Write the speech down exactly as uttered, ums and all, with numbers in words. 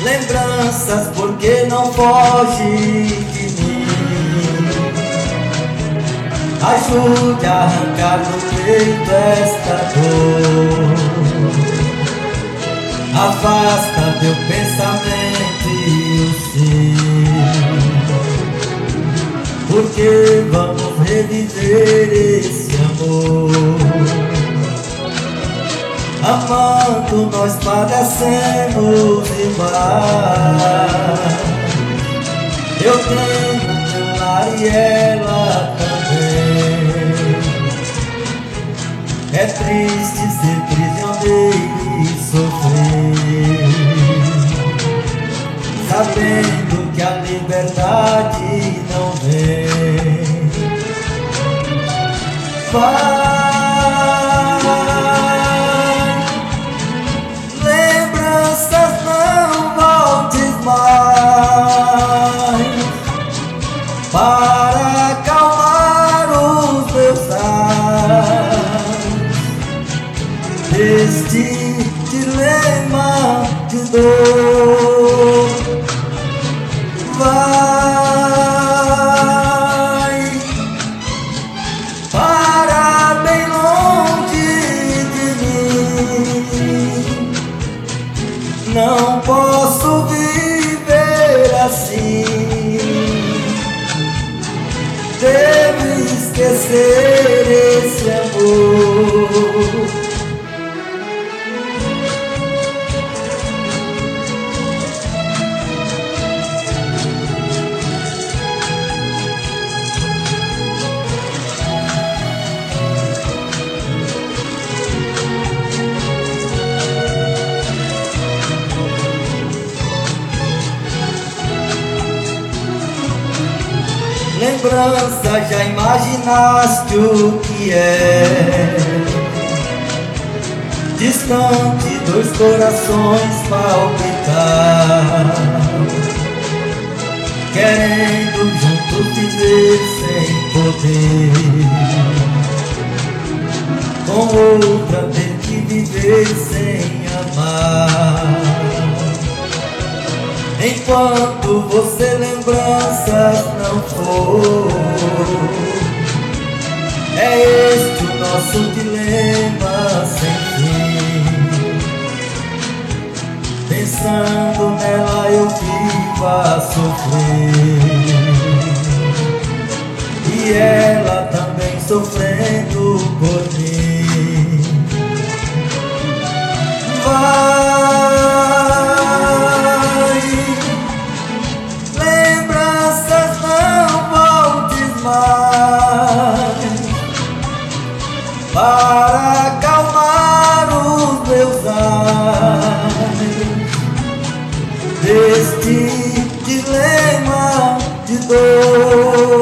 Lembranças, porque não foge de mim. Ajude a arrancar do peito esta dor. Afasta meu pensamento e o seu, porque vamos reviver esse amor. Amando nós padecemos demais. Eu tenho meu lar e ela também. É triste ser prisioneiro e sofrer, sabendo que a liberdade não vem. Vai, lembranças, não voltes mais, para acalmar os meus ais deste dilema de dor. Vai para bem longe de mim. Não posso viver assim. Devo esquecer esse amor. Lembrança, já imaginaste o que é? Distante, dois corações palpitar, querendo juntos viver sem poder, com outra ter que viver sem amar. Enquanto você lembranças não for, é este o nosso dilema sem fim. Pensando nela eu vivo a sofrer, e ela também sofrendo por mim. Vai, lembranças, não voltes mais, para acalmar os meus ais deste dilema de dor.